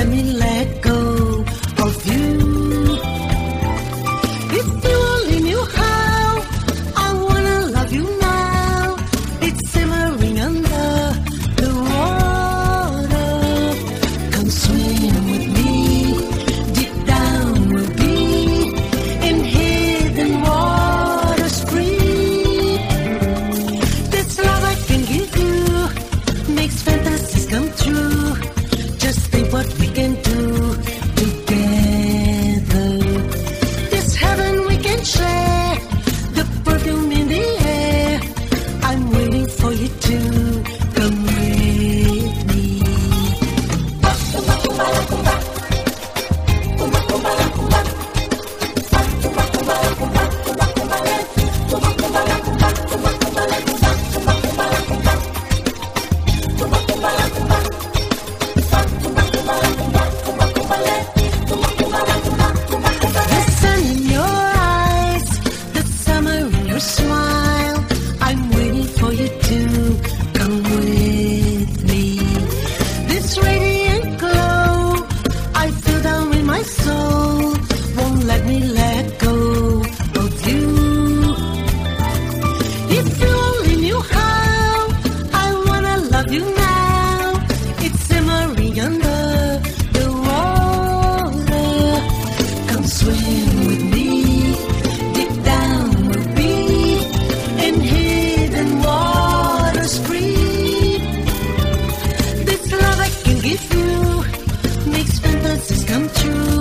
let me let go of you. If you only knew how I wanna love you now. It's simmering under the water. Come swim with me. Deep down we'll be in hidden waters free. This love I can give you makes fantasies come true. Just think what we can do together. This heaven we can share, the perfume in the air. I'm waiting for you to come with me. The sun in your eyes, the summer in your smile. I'm waiting for you to come with me. This radiant glow I feel down in my soul won't let me let go of you. If you only knew how I wanna love you now. It's simmering under the water. Come swim with me. Deep down we'll be in hidden waters free. This love I can give you makes fantasies come true.